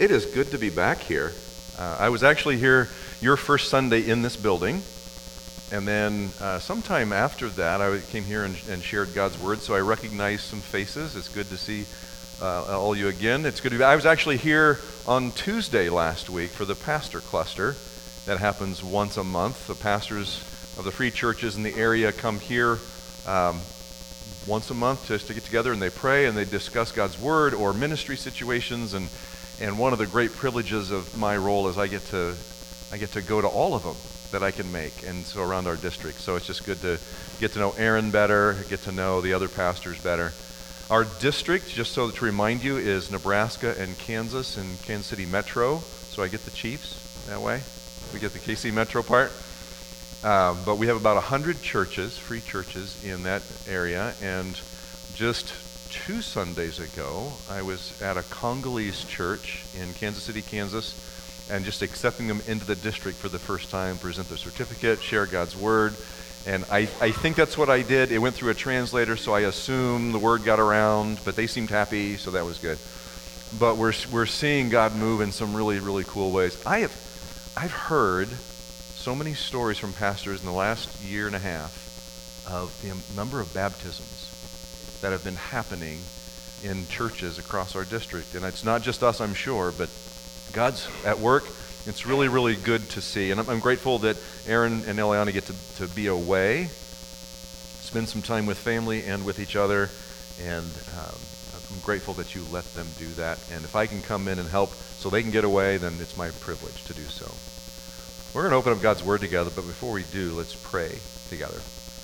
It is good to be back here. I was actually here your first Sunday in this building, and then sometime after that I came here and shared God's Word, so I recognized some faces. It's good to see all you again. It's good to be back. I was actually here on Tuesday last week for the pastor cluster that happens once a month. The pastors of the free churches in the area come here once a month just to get together, and they pray and they discuss God's Word or ministry situations. And one of the great privileges of my role is I get to go to all of them that I can make, and so around our district. So it's just good to get to know Aaron better, get to know the other pastors better. Our district, just so to remind you, is Nebraska and Kansas and Kansas City Metro. So I get the Chiefs that way. We get the KC Metro part. But we have about 100 churches, free churches in that area, and just 2 Sundays ago, I was at a Congolese church in Kansas City, Kansas, and just accepting them into the district for the first time, present their certificate, share God's Word. And I think that's what I did. It went through a translator, so I assume the word got around, but they seemed happy, so that was good. But we're seeing God move in some really, really cool ways. I've heard so many stories from pastors in the last year and a half of the number of baptisms that have been happening in churches across our district. And it's not just us, I'm sure, but God's at work. It's really, really good to see. And I'm grateful that Aaron and Eliana get to be away, spend some time with family and with each other. And I'm grateful that you let them do that. And if I can come in and help so they can get away, then it's my privilege to do so. We're going to open up God's Word together, but before we do, let's pray together.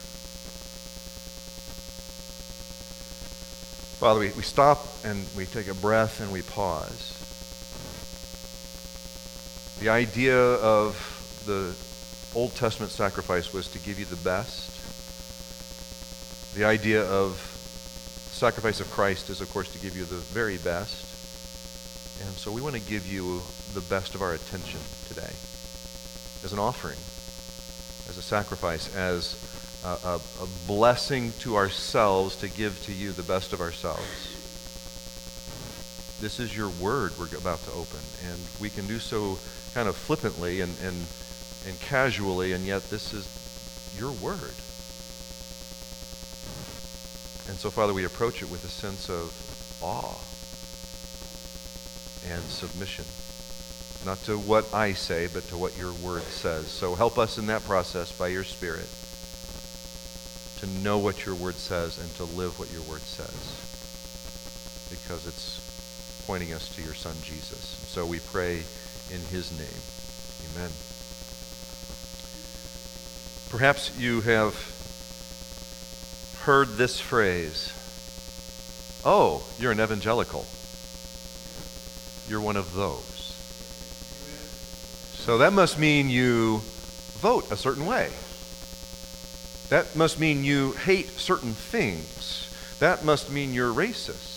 Father, we stop and we take a breath and we pause. The idea of the Old Testament sacrifice was to give you the best. The idea of sacrifice of Christ is, of course, to give you the very best. And so we want to give you the best of our attention today as an offering, as a sacrifice, as a blessing to ourselves to give to you the best of ourselves. This is your Word we're about to open, and we can do so kind of flippantly and casually, and yet this is your Word. And so, Father, we approach it with a sense of awe and submission, not to what I say, but to what your Word says. So help us in that process by your Spirit to know what your Word says and to live what your Word says, because it's pointing us to your Son, Jesus. So we pray in his name. Amen. Perhaps you have heard this phrase, "Oh, you're an evangelical. You're one of those." So that must mean you vote a certain way. That must mean you hate certain things. That must mean you're racist.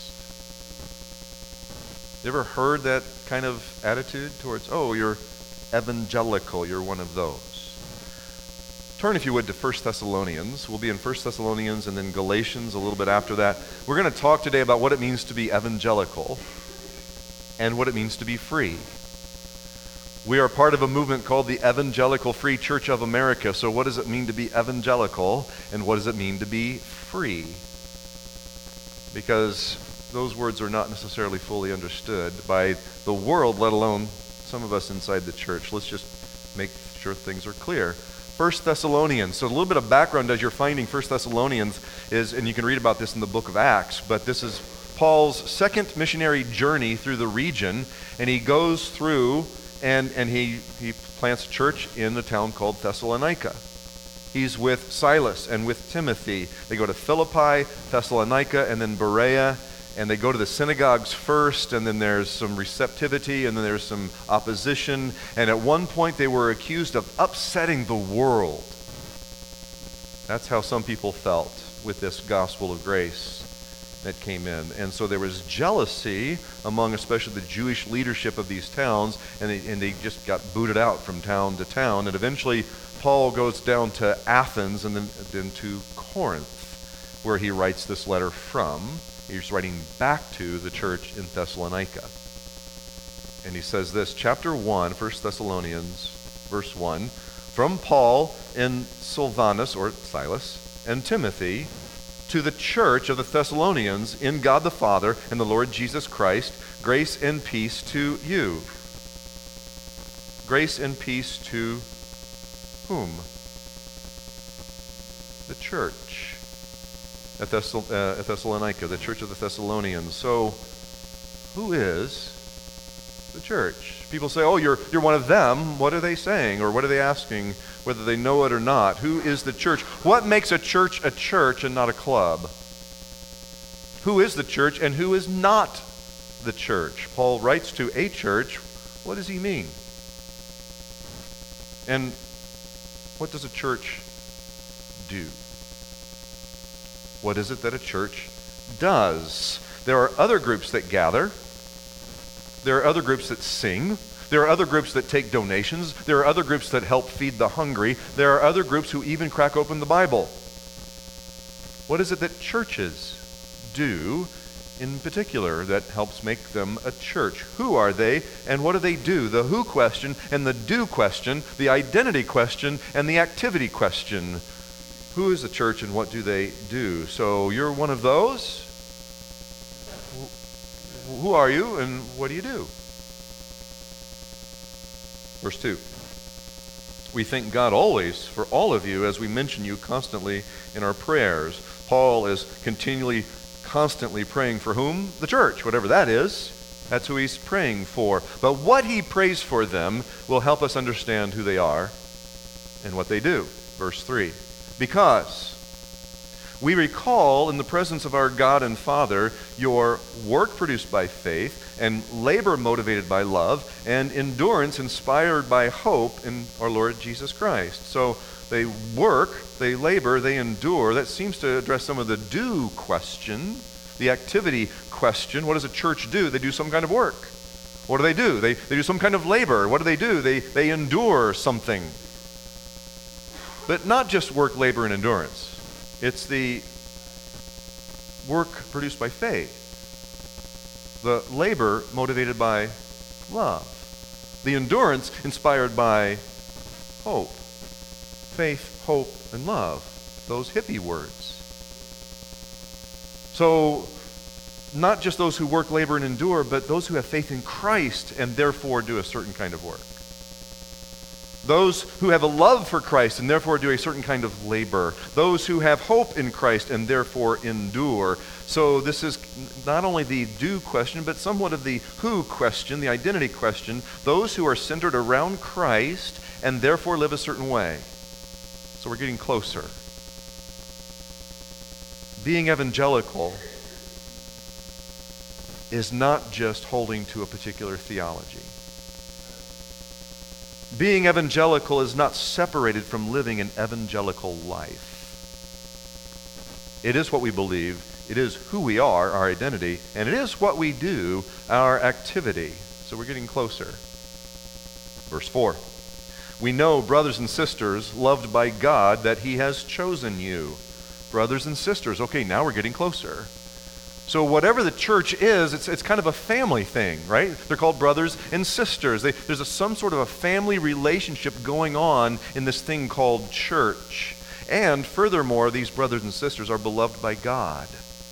You ever heard that kind of attitude towards, "Oh, you're evangelical, you're one of those"? Turn, if you would, to 1 Thessalonians. We'll be in 1 Thessalonians and then Galatians a little bit after that. We're going to talk today about what it means to be evangelical and what it means to be free. We are part of a movement called the Evangelical Free Church of America. So what does it mean to be evangelical, and what does it mean to be free? Because those words are not necessarily fully understood by the world, let alone some of us inside the church. Let's just make sure things are clear. 1 Thessalonians. So a little bit of background as you're finding 1 Thessalonians is, and you can read about this in the book of Acts, but this is Paul's second missionary journey through the region, and he goes through and he plants a church in the town called Thessalonica. He's with Silas and with Timothy. They go to Philippi, Thessalonica, and then Berea. And they go to the synagogues first, and then there's some receptivity, and then there's some opposition. And at one point they were accused of upsetting the world. That's how some people felt with this gospel of grace that came in. And so there was jealousy among especially the Jewish leadership of these towns, and they just got booted out from town to town. And eventually Paul goes down to Athens and then to Corinth, where he writes this letter from. He's writing back to the church in Thessalonica. And he says this, chapter 1, 1 Thessalonians, verse 1, from Paul and Silvanus, or Silas, and Timothy, to the church of the Thessalonians in God the Father and the Lord Jesus Christ, grace and peace to you. Grace and peace to whom? The church at Thessalonica, the church of the Thessalonians. So, who is the church? People say, oh, you're one of them. What are they saying? Or what are they asking, whether they know it or not? Who is the church? What makes a church and not a club? Who is the church and who is not the church? Paul writes to a church. What does he mean? And what does a church do? What is it that a church does? There are other groups that gather. There are other groups that sing. There are other groups that take donations. There are other groups that help feed the hungry. There are other groups who even crack open the Bible. What is it that churches do in particular that helps make them a church? Who are they and what do they do? The who question and the do question, the identity question and the activity question. Who is the church and what do they do? So you're one of those? Who are you and what do you do? Verse 2. We thank God always for all of you as we mention you constantly in our prayers. Paul is constantly praying for whom? The church, whatever that is. That's who he's praying for. But what he prays for them will help us understand who they are and what they do. Verse 3. Because we recall in the presence of our God and Father your work produced by faith and labor motivated by love and endurance inspired by hope in our Lord Jesus Christ. So they work, they labor, they endure. That seems to address some of the do question, the activity question. What does a church do? They do some kind of work. What do? They do some kind of labor. What do? They endure something. But not just work, labor, and endurance. It's the work produced by faith. The labor motivated by love. The endurance inspired by hope. Faith, hope, and love. Those hippie words. So, not just those who work, labor, and endure, but those who have faith in Christ and therefore do a certain kind of work. Those who have a love for Christ and therefore do a certain kind of labor. Those who have hope in Christ and therefore endure. So this is not only the do question, but somewhat of the who question, the identity question. Those who are centered around Christ and therefore live a certain way. So we're getting closer. Being evangelical is not just holding to a particular theology. Being evangelical is not separated from living an evangelical life. It is what we believe, it is who we are, our identity, and it is what we do, our activity. So we're getting closer. Verse 4. We know, brothers and sisters, loved by God, that He has chosen you. Brothers and sisters. Okay, now we're getting closer. So whatever the church is, it's kind of a family thing, right? They're called brothers and sisters. There's some sort of a family relationship going on in this thing called church. And furthermore, these brothers and sisters are beloved by God.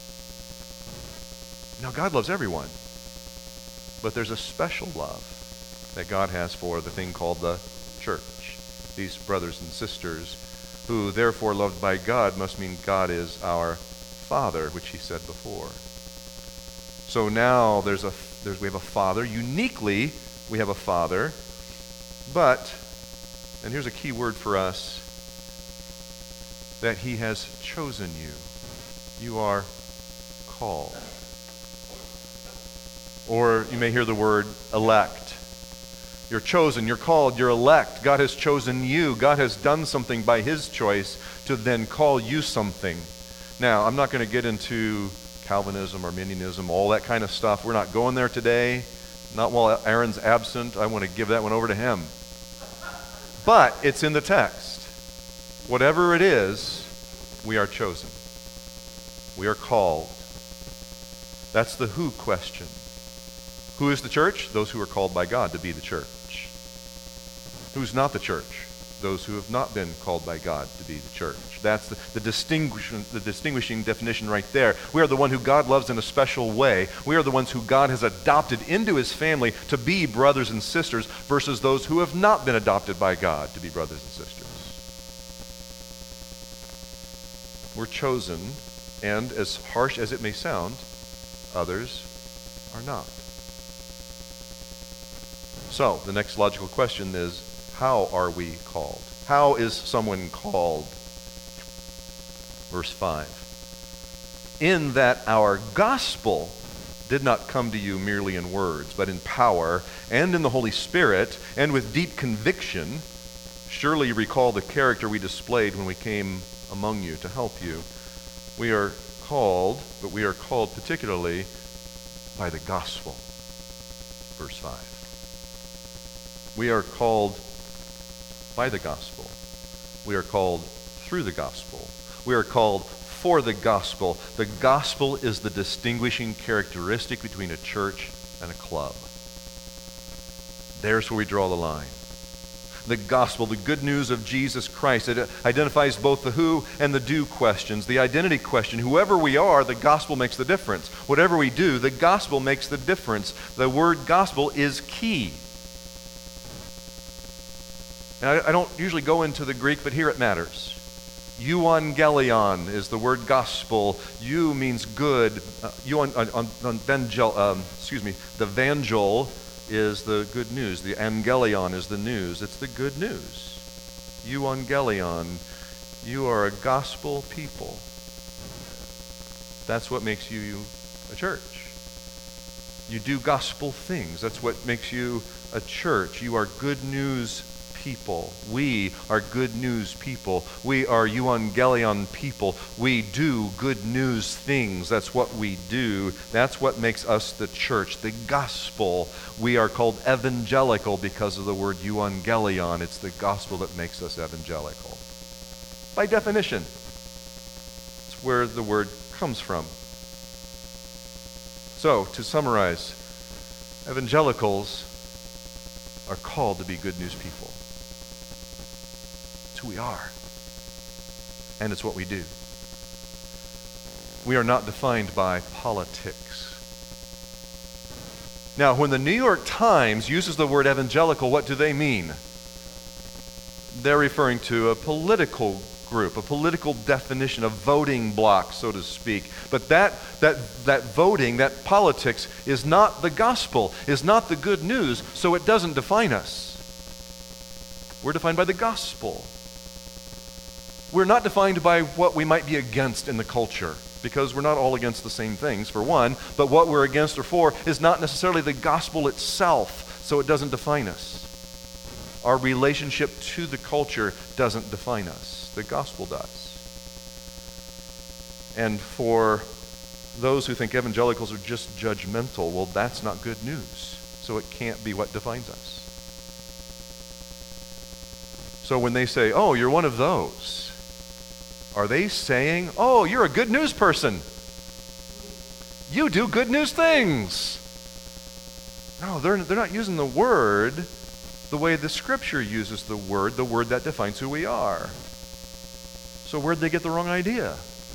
Now, God loves everyone. But there's a special love that God has for the thing called the church. These brothers and sisters, who therefore loved by God, must mean God is our Father, which He said before. So now we have a Father. Uniquely, we have a Father. But, and here's a key word for us, that He has chosen you. You are called. Or you may hear the word elect. You're chosen, you're called, you're elect. God has chosen you. God has done something by His choice to then call you something. Now, I'm not going to get into Calvinism, Arminianism, all that kind of stuff. We're not going there today. Not while Aaron's absent. I want to give that one over to him. But it's in the text. Whatever it is, we are chosen. We are called. That's the who question. Who is the church? Those who are called by God to be the church. Who's not the church? Those who have not been called by God to be the church. That's the distinguishing definition right there. We are the one who God loves in a special way. We are the ones who God has adopted into his family to be brothers and sisters versus those who have not been adopted by God to be brothers and sisters. We're chosen, and as harsh as it may sound, others are not. So, the next logical question is, how are we called? How is someone called? Verse 5. In that our gospel did not come to you merely in words, but in power and in the Holy Spirit and with deep conviction. Surely you recall the character we displayed when we came among you to help you. We are called, but we are called particularly by the gospel. Verse 5. We are called by the gospel. We are called through the gospel. We are called for the gospel. The gospel is the distinguishing characteristic between a church and a club. There's where we draw the line. The gospel, the good news of Jesus Christ, it identifies both the who and the do questions. The identity question, whoever we are, the gospel makes the difference. Whatever we do, the gospel makes the difference. The word gospel is key. And I don't usually go into the Greek, but here it matters. Euangelion is the word gospel. Eu means good. The evangel is the good news. The angelion is the news. It's the good news. Euangelion. You are a gospel people. That's what makes you a church. You do gospel things. That's what makes you a church. You are good news people. We are good news people. We are euangelion people. We do good news things. That's what we do. That's what makes us the church, the gospel. We are called evangelical because of the word euangelion. It's the gospel that makes us evangelical. By definition, it's where the word comes from. So, to summarize, evangelicals are called to be good news people. It's who we are. And it's what we do. We are not defined by politics. Now, when the New York Times uses the word evangelical, what do they mean? They're referring to a political group, a political definition, a voting bloc, so to speak. But that voting, that politics, is not the gospel, is not the good news, so it doesn't define us. We're defined by the gospel. We're not defined by what we might be against in the culture, because we're not all against the same things, for one, but what we're against or for is not necessarily the gospel itself, so it doesn't define us. Our relationship to the culture doesn't define us. The gospel does. And for those who think evangelicals are just judgmental, well, that's not good news, so it can't be what defines us. So when they say, oh, you're one of those, are they saying, oh, you're a good news person? You do good news things. No, they're not using the word the way the Scripture uses the word that defines who we are. So where'd they get the wrong idea?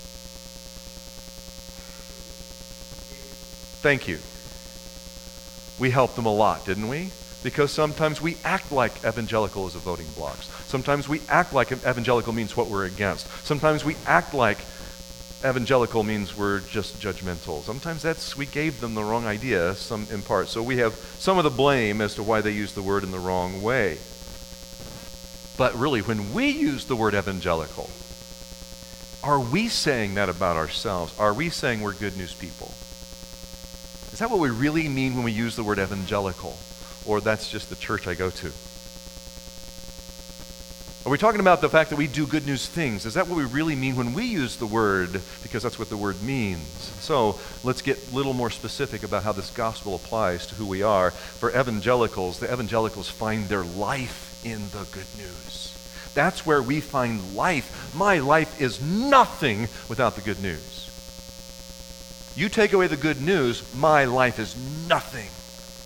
Thank you. We helped them a lot, didn't we? Because sometimes we act like evangelical is a voting bloc. Sometimes we act like evangelical means what we're against. Sometimes we act like evangelical means we're just judgmental. Sometimes we gave them the wrong idea, in part. So we have some of the blame as to why they use the word in the wrong way. But really, when we use the word evangelical, are we saying that about ourselves? Are we saying we're good news people? Is that what we really mean when we use the word evangelical? Or that's just the church I go to? Are we talking about the fact that we do good news things? Is that what we really mean when we use the word? Because that's what the word means. So let's get a little more specific about how this gospel applies to who we are. For evangelicals, the evangelicals find their life in the good news. That's where we find life. My life is nothing without the good news. You take away the good news, my life is nothing.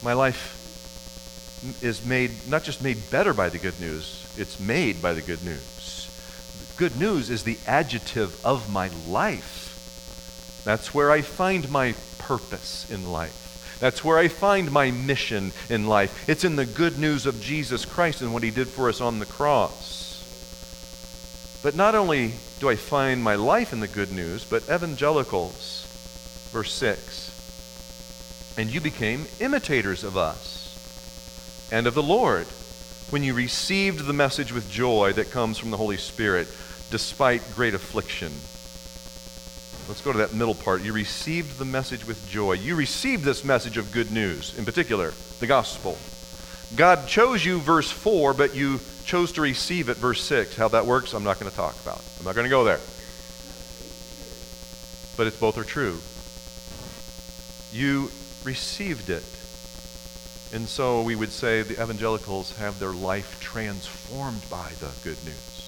My life is made, not just made better by the good news, it's made by the good news. The good news is the adjective of my life. That's where I find my purpose in life. That's where I find my mission in life. It's in the good news of Jesus Christ and what he did for us on the cross. But not only do I find my life in the good news, but evangelicals, verse 6, and you became imitators of us and of the Lord when you received the message with joy that comes from the Holy Spirit, despite great affliction. Let's go to that middle part. You received the message with joy. You received this message of good news, in particular, the gospel. God chose you, verse 4, but you chose to receive it, verse 6. How that works, I'm not going to talk about. I'm not going to go there. But it's both are true. You received it. And so we would say the evangelicals have their life transformed by the good news.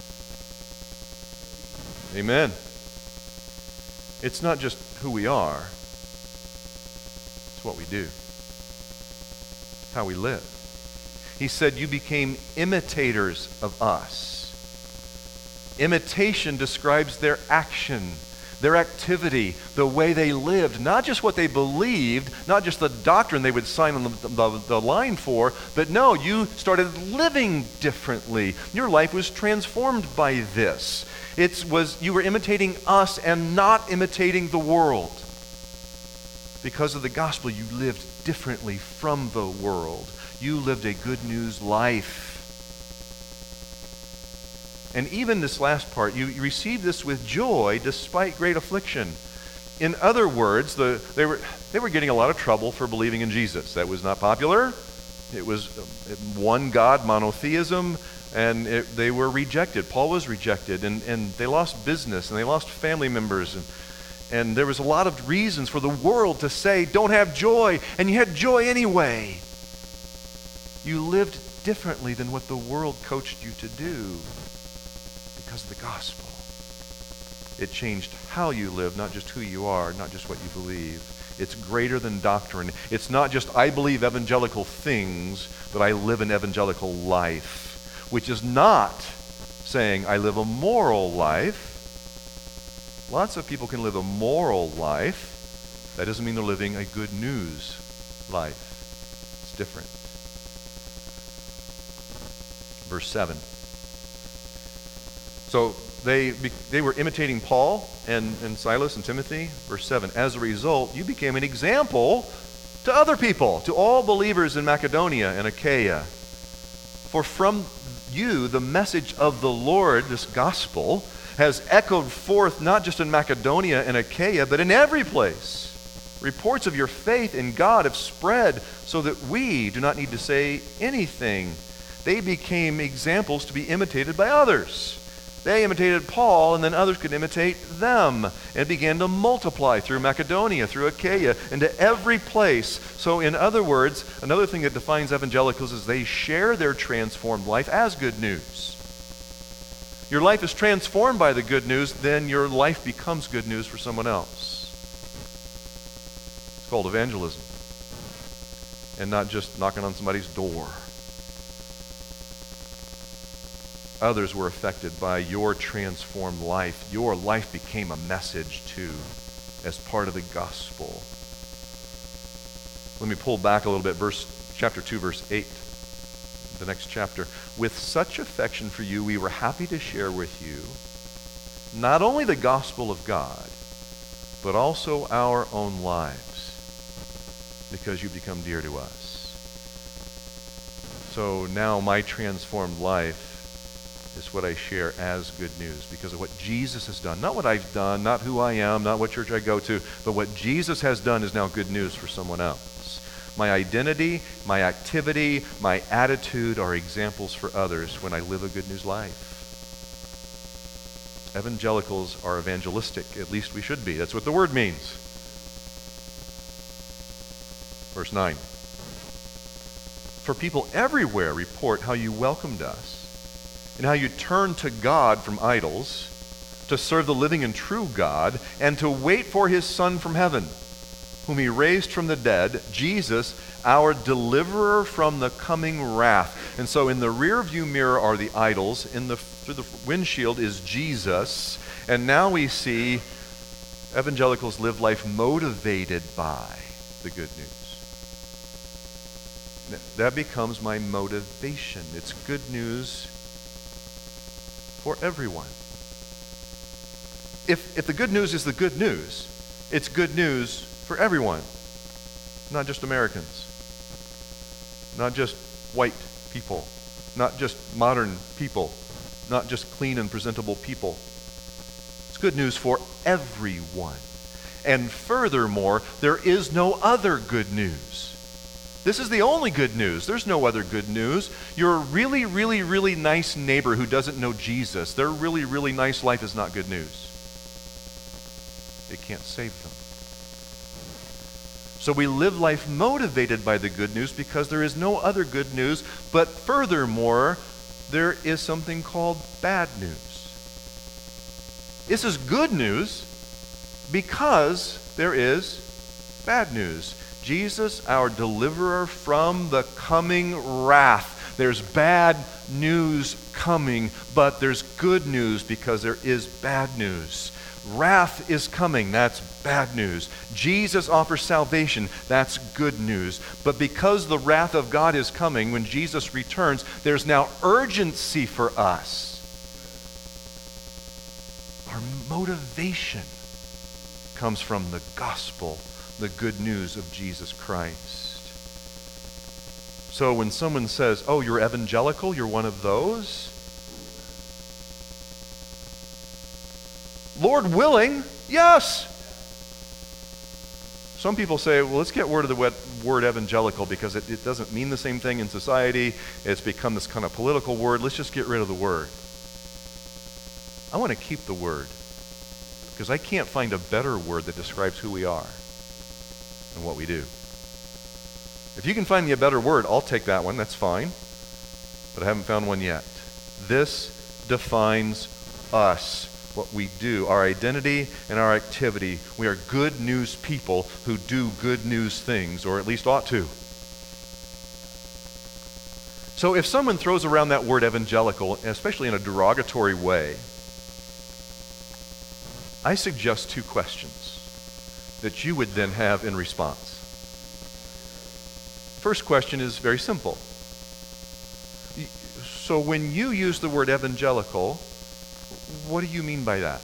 Amen. It's not just who we are, it's what we do, how we live. He said, you became imitators of us. Imitation describes their action, their activity, the way they lived, not just what they believed, not just the doctrine they would sign on the line for, but no, you started living differently. Your life was transformed by this. You were imitating us and not imitating the world. Because of the gospel, you lived differently from the world. You lived a good news life. And even this last part, you received this with joy despite great affliction. In other words, they were getting a lot of trouble for believing in Jesus. That was not popular. It was one God, monotheism, and they were rejected. Paul was rejected, and they lost business, and they lost family members, and there was a lot of reasons for the world to say, don't have joy, and you had joy anyway. You lived differently than what the world coached you to do because of the gospel. It changed how you live, not just who you are, not just what you believe. It's greater than doctrine. It's not just I believe evangelical things, but I live an evangelical life, which is not saying I live a moral life. Lots of people can live a moral life. That doesn't mean they're living a good news life. It's different. Verse 7. So they were imitating Paul and Silas and Timothy. Verse 7. As a result, you became an example to other people, to all believers in Macedonia and Achaia. For from you, the message of the Lord, this gospel, has echoed forth not just in Macedonia and Achaia, but in every place. Reports of your faith in God have spread so that we do not need to say anything. They became examples to be imitated by others. They imitated Paul, and then others could imitate them. And it began to multiply through Macedonia, through Achaia, into every place. So in other words, another thing that defines evangelicals is they share their transformed life as good news. Your life is transformed by the good news, then your life becomes good news for someone else. It's called evangelism. And not just knocking on somebody's door. Others were affected by your transformed life. Your life became a message too, as part of the gospel. Let me pull back a little bit. Chapter 2, verse 8. The next chapter. With such affection for you, we were happy to share with you not only the gospel of God, but also our own lives, because you become dear to us. So now my transformed life is what I share as good news because of what Jesus has done. Not what I've done, not who I am, not what church I go to, but what Jesus has done is now good news for someone else. My identity, my activity, my attitude are examples for others when I live a good news life. Evangelicals are evangelistic. At least we should be. That's what the word means. Verse 9. For people everywhere report how you welcomed us and how you turned to God from idols to serve the living and true God and to wait for his Son from heaven, whom he raised from the dead, Jesus, our deliverer from the coming wrath. And so in the rear view mirror are the idols, through the windshield is Jesus, and now we see evangelicals live life motivated by the good news. That becomes my motivation. It's good news for everyone. If the good news is the good news, it's good news for everyone, not just Americans, not just white people, not just modern people, not just clean and presentable people. It's good news for everyone. And furthermore, there is no other good news. This is the only good news. There's no other good news. Your really, really, really nice neighbor who doesn't know Jesus, their really, really nice life is not good news. It can't save them. So we live life motivated by the good news because there is no other good news, but furthermore, there is something called bad news. This is good news because there is bad news. Jesus, our deliverer from the coming wrath. There's bad news coming, but there's good news because there is bad news. Wrath is coming, that's bad news. Jesus offers salvation, that's good news. But because the wrath of God is coming, when Jesus returns, there's now urgency for us. Our motivation comes from the gospel, the good news of Jesus Christ. So when someone says, oh, you're evangelical, you're one of those, Lord willing, yes. Some people say, well, let's get rid of the word evangelical because it doesn't mean the same thing in society. It's become this kind of political word. Let's just get rid of the word. I want to keep the word because I can't find a better word that describes who we are and what we do. If you can find me a better word, I'll take that one. That's fine. But I haven't found one yet. This defines us. What we do, our identity and our activity. We are good news people who do good news things, or at least ought to. So if someone throws around that word evangelical, especially in a derogatory way, I suggest two questions that you would then have in response. First question is very simple. So when you use the word evangelical, what do you mean by that?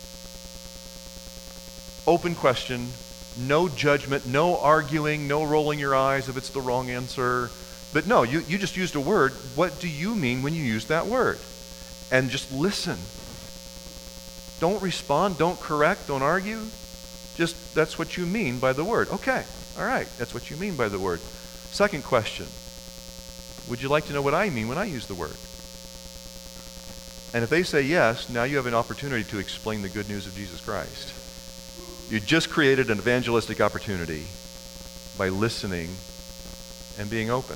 Open question, no judgment, no arguing, no rolling your eyes if it's the wrong answer. But no, you just used a word. What do you mean when you use that word? And just listen. Don't respond, don't correct, don't argue. Just, that's what you mean by the word. Okay, all right, that's what you mean by the word. Second question, would you like to know what I mean when I use the word? And if they say yes, now you have an opportunity to explain the good news of Jesus Christ. You just created an evangelistic opportunity by listening and being open.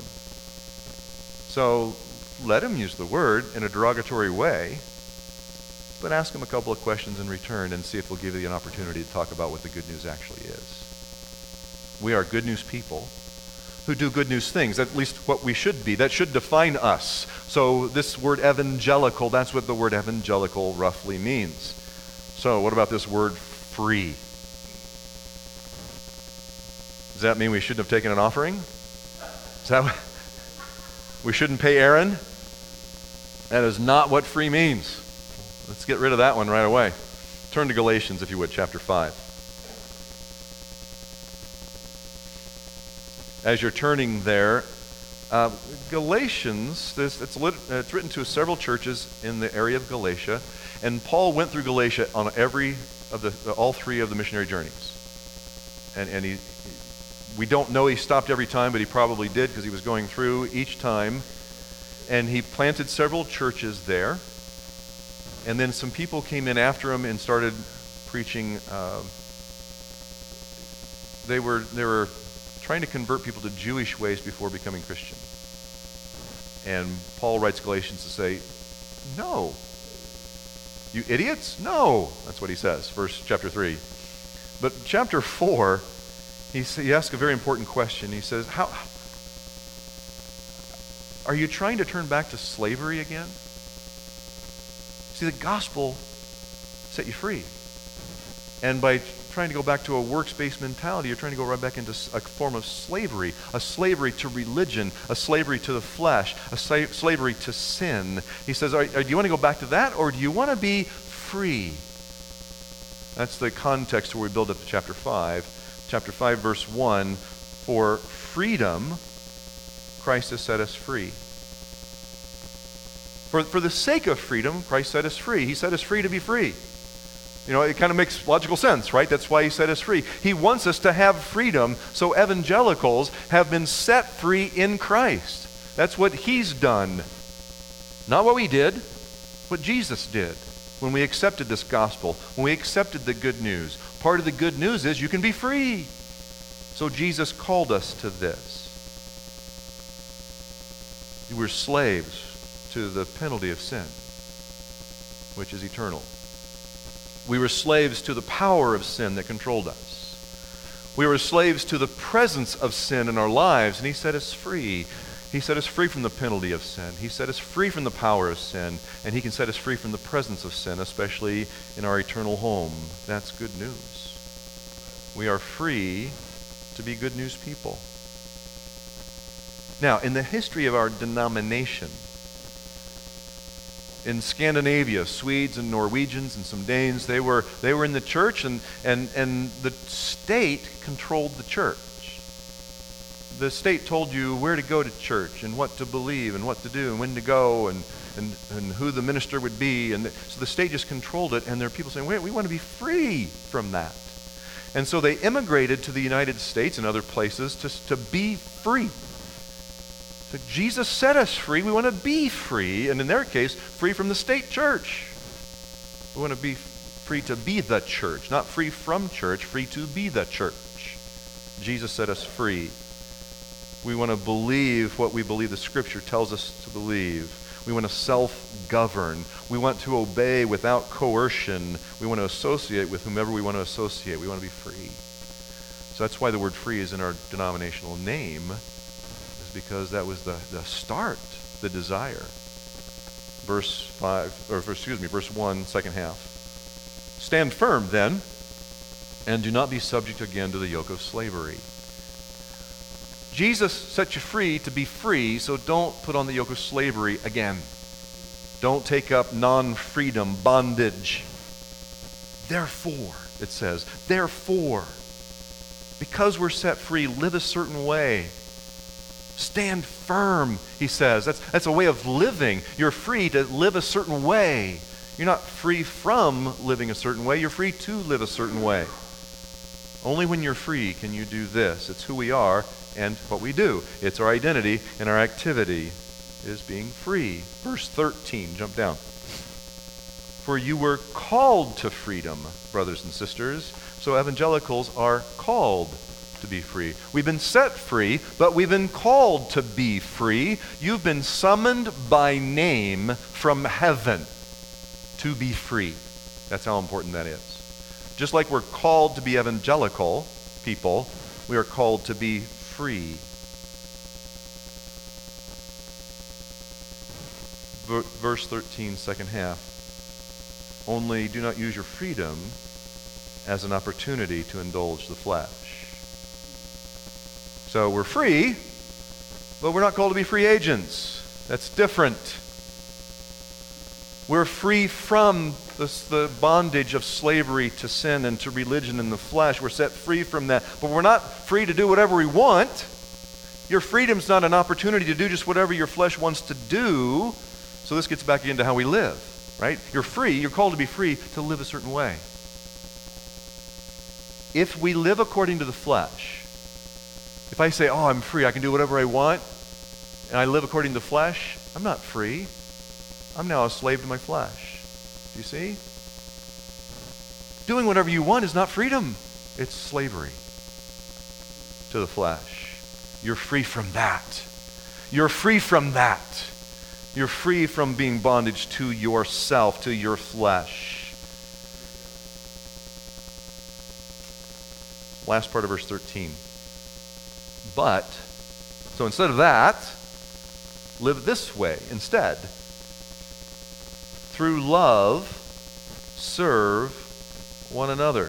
So let him use the word in a derogatory way, but ask him a couple of questions in return and see if he'll give you an opportunity to talk about what the good news actually is. We are good news people who do good news things, at least what we should be. That should define us. So this word evangelical, that's what the word evangelical roughly means. So what about this word free? Does that mean we shouldn't have taken an offering? Is that what, we shouldn't pay Aaron? That is not what free means. Let's get rid of that one right away. Turn to Galatians, if you would, chapter 5. As you're turning there, Galatians, it's written to several churches in the area of Galatia, and Paul went through Galatia on all three of the missionary journeys. And we don't know he stopped every time, but he probably did because he was going through each time. And he planted several churches there. And then some people came in after him and started preaching. They were trying to convert people to Jewish ways before becoming Christian. And Paul writes Galatians to say, no. You idiots? No. That's what he says, chapter 3. But chapter 4, he asks a very important question. He says, "How are you trying to turn back to slavery again?" See, the gospel set you free. And by trying to go back to a works-based mentality, you're trying to go right back into a form of slavery, a slavery to religion, a slavery to the flesh, a slavery to sin. He says, do you want to go back to that, or do you want to be free? That's the context where we build up to chapter 5. Chapter 5, verse 1, for freedom, Christ has set us free. For the sake of freedom, Christ set us free. He set us free to be free. You know, it kind of makes logical sense, right? That's why he set us free. He wants us to have freedom, so evangelicals have been set free in Christ. That's what he's done. Not what we did, what Jesus did when we accepted this gospel, when we accepted the good news. Part of the good news is you can be free. So Jesus called us to this. We're slaves to the penalty of sin, which is eternal. We were slaves to the power of sin that controlled us. We were slaves to the presence of sin in our lives, and he set us free. He set us free from the penalty of sin. He set us free from the power of sin, and he can set us free from the presence of sin, especially in our eternal home. That's good news. We are free to be good news people. Now, in the history of our denomination, in Scandinavia, Swedes and Norwegians and some Danes, they were in the church, and the state controlled the church. The state told you where to go to church and what to believe and what to do and when to go and who the minister would be. And so the state just controlled it, and there are people saying, wait, we want to be free from that. And so they immigrated to the United States and other places to be free. So Jesus set us free. We want to be free, and in their case, free from the state church. We want to be free to be the church, not free from church, free to be the church. Jesus set us free. We want to believe what we believe the Scripture tells us to believe. We want to self-govern. We want to obey without coercion. We want to associate with whomever we want to associate. We want to be free. So that's why the word free is in our denominational name, because that was the start, the desire. Verse 1, second half. Stand firm then, and do not be subject again to the yoke of slavery. Jesus set you free to be free, so don't put on the yoke of slavery again. Don't take up non-freedom, bondage. Therefore, it says, therefore, because we're set free, live a certain way. Stand firm, he says. That's a way of living. You're free to live a certain way. You're not free from living a certain way. You're free to live a certain way. Only when you're free can you do this. It's who we are and what we do. It's our identity, and our activity is being free. Verse 13, jump down. For you were called to freedom, brothers and sisters. So evangelicals are called to be free. We've been set free, but we've been called to be free. You've been summoned by name from heaven to be free. That's how important that is. Just like we're called to be evangelical people, we are called to be free. Verse 13, second half. Only do not use your freedom as an opportunity to indulge the flesh. So we're free, but we're not called to be free agents. That's different. We're free from the bondage of slavery to sin and to religion and the flesh. We're set free from that. But we're not free to do whatever we want. Your freedom's not an opportunity to do just whatever your flesh wants to do. So this gets back into how we live, right? You're free. You're called to be free to live a certain way. If we live according to the flesh, if I say, oh, I'm free, I can do whatever I want, and I live according to the flesh, I'm not free. I'm now a slave to my flesh. Do you see? Doing whatever you want is not freedom. It's slavery to the flesh. You're free from that. You're free from that. You're free from being bondage to yourself, to your flesh. Last part of verse 13. So instead of that, live this way instead. Through love, serve one another.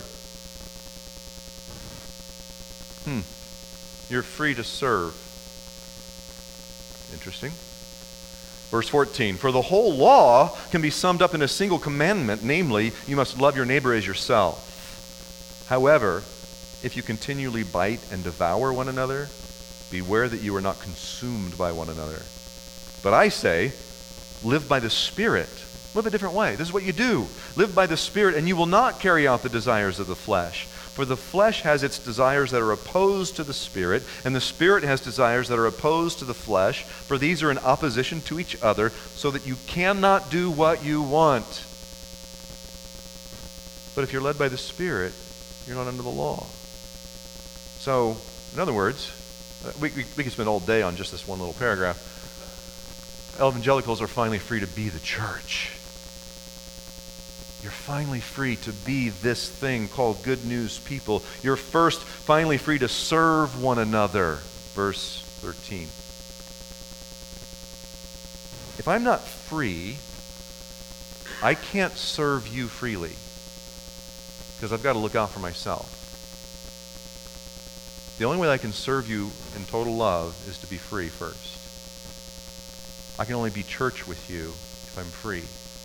You're free to serve. Interesting. Verse 14, for the whole law can be summed up in a single commandment, namely, you must love your neighbor as yourself. However, if you continually bite and devour one another, beware that you are not consumed by one another. But I say, live by the Spirit. Live a different way. This is what you do. Live by the Spirit, and you will not carry out the desires of the flesh. For the flesh has its desires that are opposed to the Spirit, and the Spirit has desires that are opposed to the flesh, for these are in opposition to each other, so that you cannot do what you want. But if you're led by the Spirit, you're not under the law. So, in other words, we could spend all day on just this one little paragraph. Evangelicals are finally free to be the church. You're finally free to be this thing called good news people. You're finally free to serve one another. Verse 13. If I'm not free, I can't serve you freely because I've got to look out for myself. The only way I can serve you in total love is to be free first. I can only be church with you if I'm free.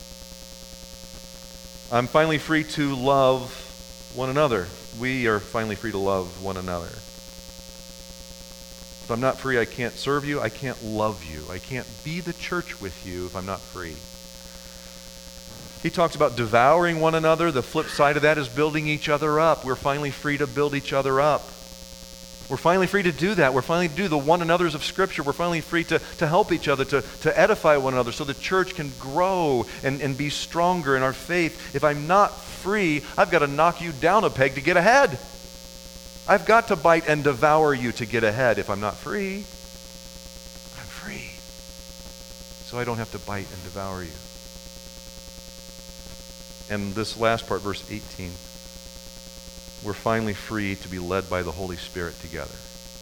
I'm finally free to love one another. We are finally free to love one another. If I'm not free, I can't serve you. I can't love you. I can't be the church with you if I'm not free. He talks about devouring one another. The flip side of that is building each other up. We're finally free to build each other up. We're finally free to do that. We're finally to do the one another's of Scripture. We're finally free to help each other, to edify one another so the church can grow and be stronger in our faith. If I'm not free, I've got to knock you down a peg to get ahead. I've got to bite and devour you to get ahead. If I'm not free, I'm free. So I don't have to bite and devour you. And this last part, verse 18. We're finally free to be led by the Holy Spirit together.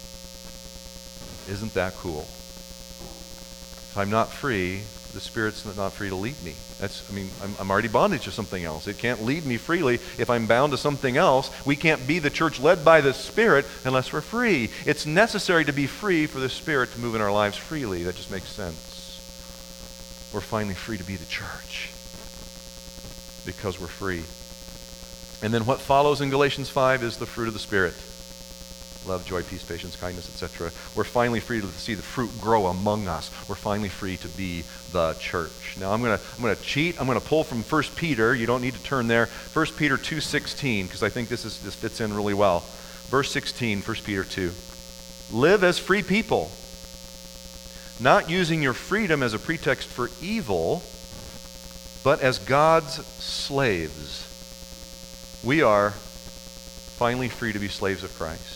Isn't that cool? If I'm not free, the Spirit's not free to lead me. I'm already bondage to something else. It can't lead me freely if I'm bound to something else. We can't be the church led by the Spirit unless we're free. It's necessary to be free for the Spirit to move in our lives freely. That just makes sense. We're finally free to be the church because we're free. And then what follows in Galatians 5 is the fruit of the Spirit. Love, joy, peace, patience, kindness, etc. We're finally free to see the fruit grow among us. We're finally free to be the church. Now I'm going to cheat. I'm going to pull from 1 Peter. You don't need to turn there. 1 Peter 2:16, because I think this fits in really well. Verse 16, 1 Peter 2. Live as free people, not using your freedom as a pretext for evil, but as God's slaves. We are finally free to be slaves of Christ.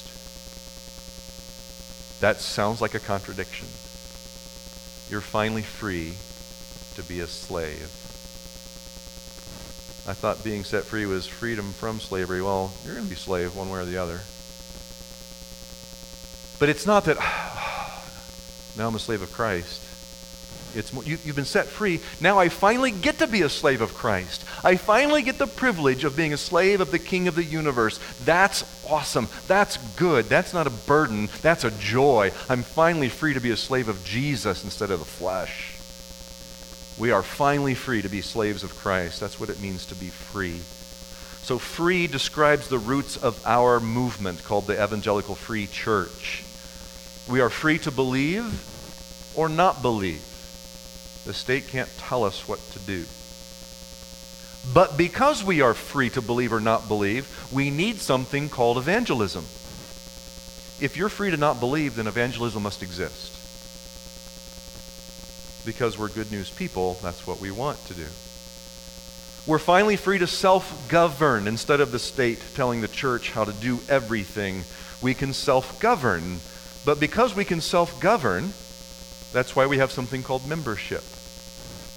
That sounds like a contradiction. You're finally free to be a slave. I thought being set free was freedom from slavery. Well, you're going to be slave one way or the other. But it's not that, now I'm a slave of Christ. It's more, you've been set free. Now I finally get to be a slave of Christ. I finally get the privilege of being a slave of the King of the universe. That's awesome. That's good. That's not a burden. That's a joy. I'm finally free to be a slave of Jesus instead of the flesh. We are finally free to be slaves of Christ. That's what it means to be free. So free describes the roots of our movement called the Evangelical Free Church. We are free to believe or not believe. The state can't tell us what to do. But because we are free to believe or not believe, we need something called evangelism. If you're free to not believe, then evangelism must exist. Because we're good news people, that's what we want to do. We're finally free to self-govern. Instead of the state telling the church how to do everything, we can self-govern. But because we can self-govern, that's why we have something called membership.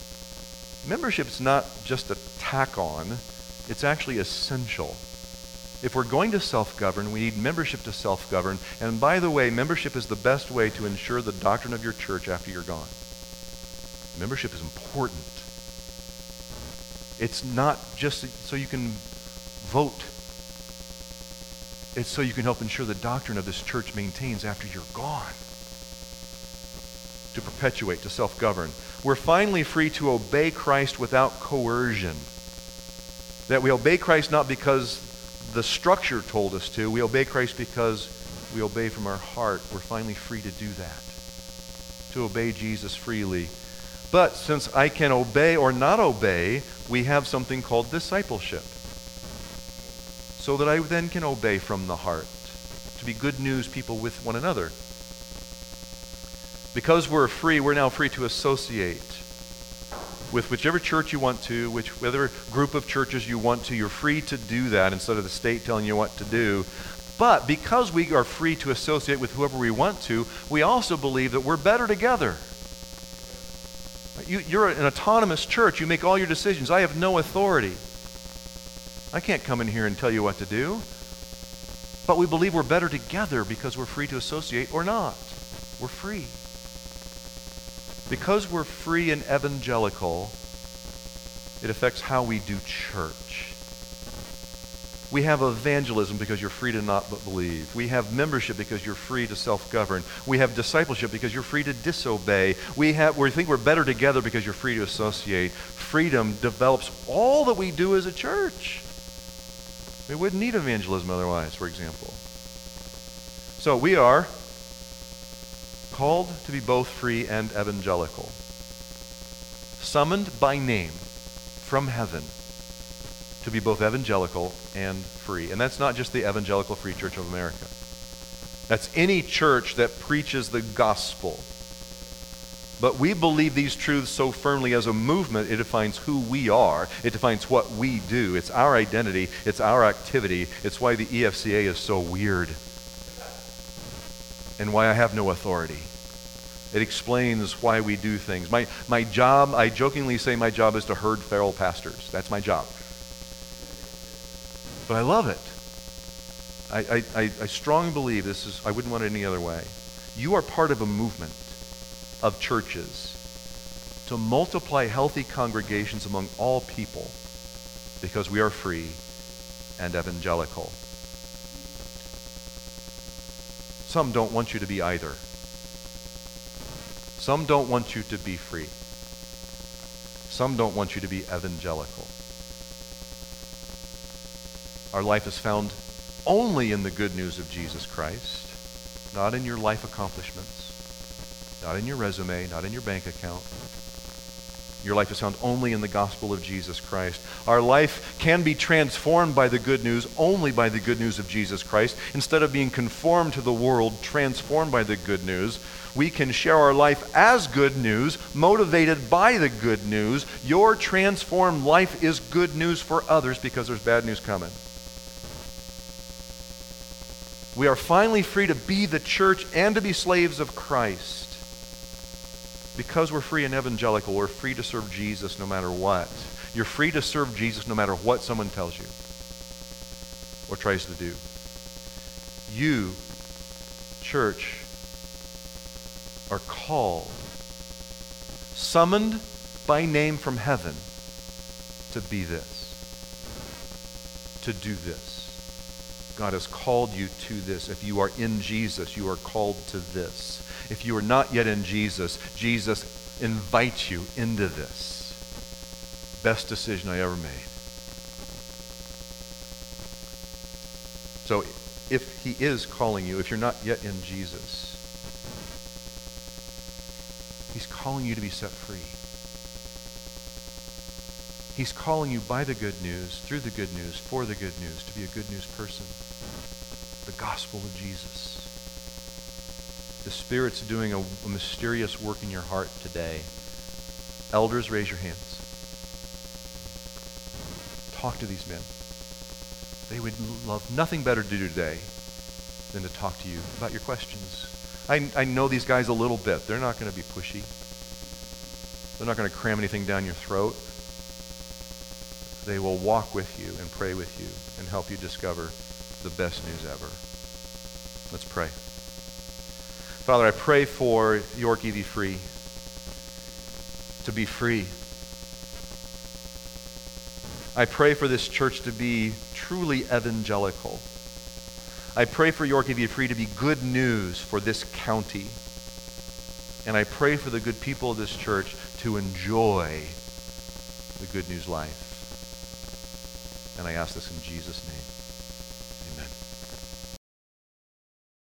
Membership's not just a tack on, it's actually essential. If we're going to self-govern, we need membership to self-govern. And by the way, membership is the best way to ensure the doctrine of your church after you're gone. Membership is important. It's not just so you can vote. It's so you can help ensure the doctrine of this church maintains after you're gone. To perpetuate, to self-govern. We're finally free to obey Christ without coercion. That we obey Christ not because the structure told us to. We obey Christ because we obey from our heart. We're finally free to do that. To obey Jesus freely. But since I can obey or not obey, we have something called discipleship. So that I then can obey from the heart. To be good news people with one another. Because we're free, we're now free to associate with whichever church you want to, whichever group of churches you want to. You're free to do that instead of the state telling you what to do. But because we are free to associate with whoever we want to, we also believe that we're better together. You're an autonomous church. You make all your decisions. I have no authority. I can't come in here and tell you what to do. But we believe we're better together because we're free to associate or not. We're free. Because we're free and evangelical, it affects how we do church. We have evangelism because you're free to not believe. We have membership because you're free to self-govern. We have discipleship because you're free to disobey. We think we're better together because you're free to associate. Freedom develops all that we do as a church. We wouldn't need evangelism otherwise, for example. So we are called to be both free and evangelical. Summoned by name from heaven to be both evangelical and free. And that's not just the Evangelical Free Church of America. That's any church that preaches the gospel. But we believe these truths so firmly as a movement, it defines who we are. It defines what we do. It's our identity. It's our activity. It's why the EFCA is so weird. And why I have no authority. It explains why we do things. My job, I jokingly say my job is to herd feral pastors. That's my job. But I love it. I strongly believe this is, I wouldn't want it any other way. You are part of a movement of churches to multiply healthy congregations among all people because we are free and evangelical. Some don't want you to be either. Some don't want you to be free. Some don't want you to be evangelical. Our life is found only in the good news of Jesus Christ, not in your life accomplishments, not in your resume, not in your bank account. Your life is found only in the gospel of Jesus Christ. Our life can be transformed by the good news, only by the good news of Jesus Christ. Instead of being conformed to the world, transformed by the good news, we can share our life as good news, motivated by the good news. Your transformed life is good news for others because there's bad news coming. We are finally free to be the church and to be slaves of Christ. Because we're free and evangelical, we're free to serve Jesus no matter what. You're free to serve Jesus no matter what someone tells you or tries to do. You, church, are called, summoned by name from heaven to be this, to do this. God has called you to this. If you are in Jesus, you are called to this. If you are not yet in Jesus, Jesus invites you into this. Best decision I ever made. So if he is calling you, if you're not yet in Jesus, he's calling you to be set free. He's calling you by the good news, through the good news, for the good news, to be a good news person. The gospel of Jesus. The Spirit's doing a mysterious work in your heart today. Elders, raise your hands. Talk to these men. They would love nothing better to do today than to talk to you about your questions. I know these guys a little bit. They're not going to be pushy. They're not going to cram anything down your throat. They will walk with you and pray with you and help you discover the best news ever. Let's pray. Father, I pray for York EV Free to be free. I pray for this church to be truly evangelical. I pray for York EV Free to be good news for this county. And I pray for the good people of this church to enjoy the good news life. And I ask this in Jesus' name.